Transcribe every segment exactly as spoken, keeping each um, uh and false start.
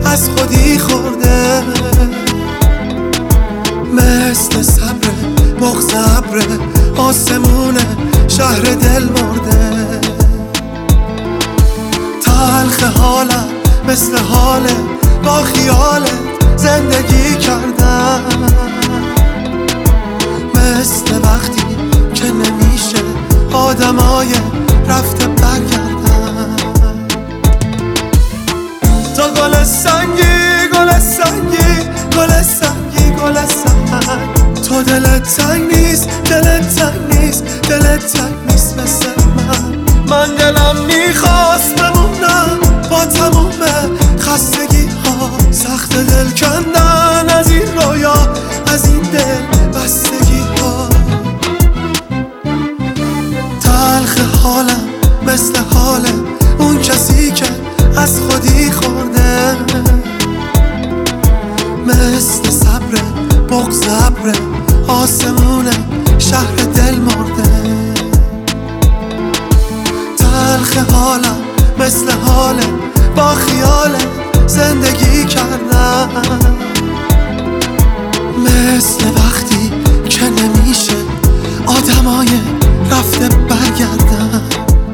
از خودی خورده، مثل صبر بغض ابر آسمون شهر دل مرده. تلخ حالم مثل حال با خیالت زندگی کردم، مثل وقتی که نمیشه آدمای رفته برگردن. تو گل سنگی گل سنگی گل سنگی گل سنگ، تو دلت تنگ نیست دلت تنگ نیست دلت تنگ نیست مثل من. من دلم میخواست بمونم با تموم خستگی ها، سخت دل کندن از این رویا از این دل بستگی ها. تلخ حالم مثل حال اون کسی که از خودی خورده، مثل صبر بغض ابر آسمون شهر دل مرده. تلخ حالم مثل حال با خیال زندگی کردم، مثل وقتی که نمیشه آدمای رفته برگردن.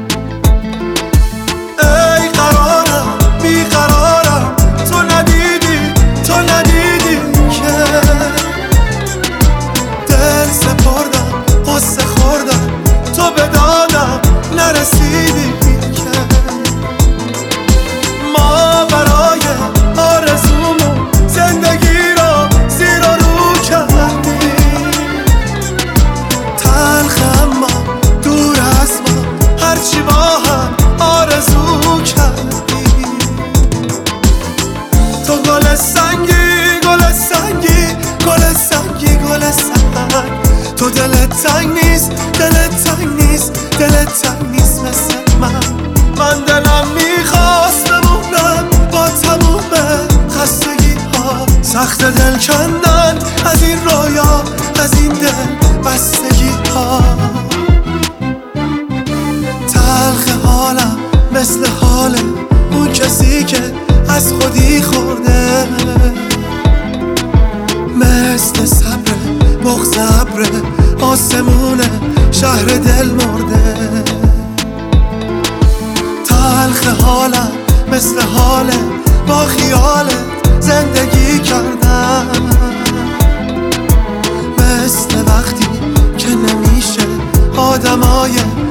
ای قرارم بیقرارم تو ندیدی تو ندیدی که دل سپردم قصه خوردم تو به دادم نرسیدی که ما برای آرزومون زندگی رو زیر و رو کردیم. تلخ اما دور از ما هرچی با هم آرزو کردیم. تو گل سنگی گل سنگی گل سنگی گل سنگ، تو دلت تنگ نیست دلت تنگ نیست دلت تنگ نیست مثل من. من دلم میخواست بمونم با تموم خستگی ها، سخت دل کندن از این رویا از این دل بستگی ها. تلخ حالم مثل حال اون کسی که از خودی خورده، مثل صبر بغض ابر آسمون شهر دل مرده. تلخ حالم مثل حال با خیالت زندگی کردم، مثل وقتی که نمیشه آدمای